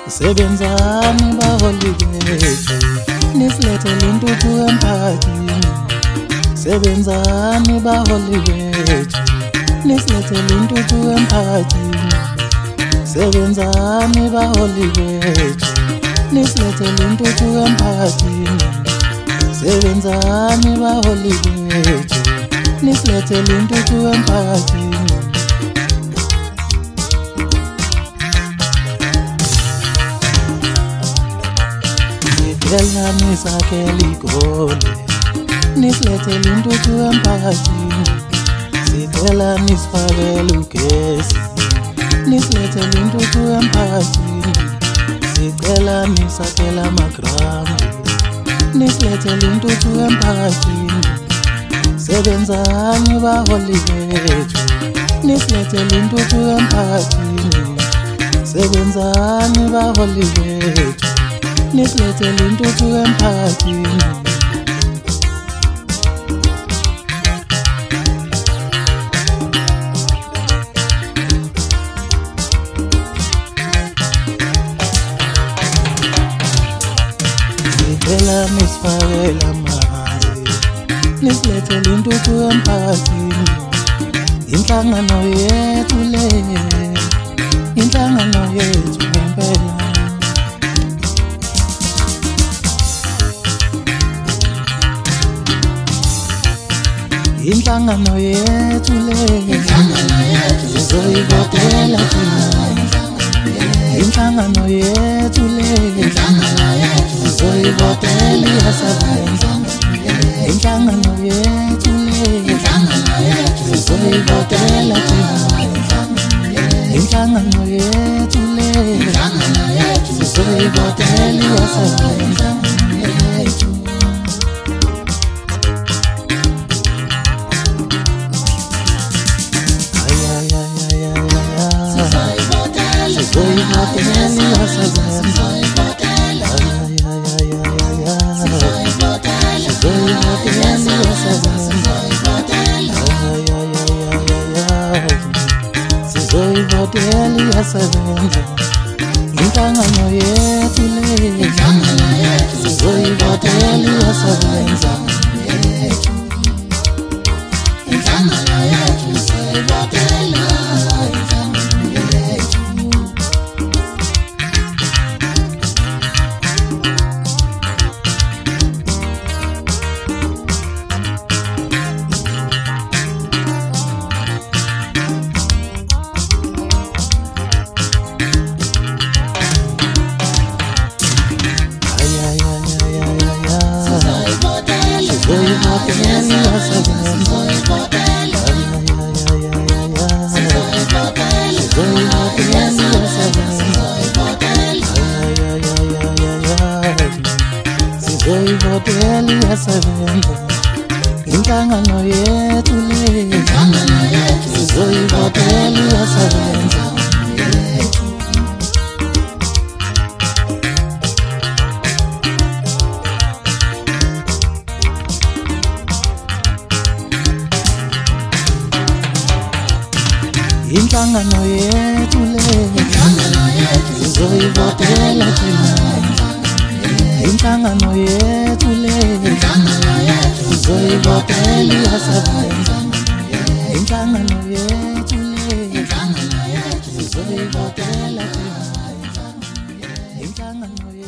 Sebenzani baholi bethu nisilethele intuthu emphakathini. Sebenzani baholi bethu nisilethele intuthu emphakathini. Sebenzani baholi bethu nisilethele intuthu emphakathini. Sebenzani baholi bethu nisilethele intuthu emphakathini. Sicela nisakhele igoli nisilethele intuthu emphakathini. Sicela nisifakele ugesi nisilethele intuthu emphakathini. Sicela nisakhele amagrambi nisilethele intuthu emphakathini. Sebenzani baholi bethu nisilethele intuthu emphakathini. Sebenzani baholi bethu nisilethele intuthu emphakathini. Sicela nisifakele amanzi nisilethele intuthu emphakathini. Inhlangano yethu le, inhlangano yethu ngempela. Inhlangano yethu le, sizoyivotela thina. Inhlangano yethu le, sizoyivotela iyasebenza. Inhlangano yethu le, sizoyivotela thina. Inhlangano yethu le, sizoyivotela iyasebenza. Sizoyivotela iyasebenza. Inhlangano yethu le, sizoyivotela iyasebenza. Inhlangano yethu sizoyivotela. Sizoyivotela iyasebenza. Inhlangano yethu le, sizoyivotela iyasebenza. Inhlangano yethu le, sizoyivotela thina. Inhlangano yethu le, sizoyivotela iyasebenza. Inhlangano yethu le, sizoyivotela thina. Inhlangano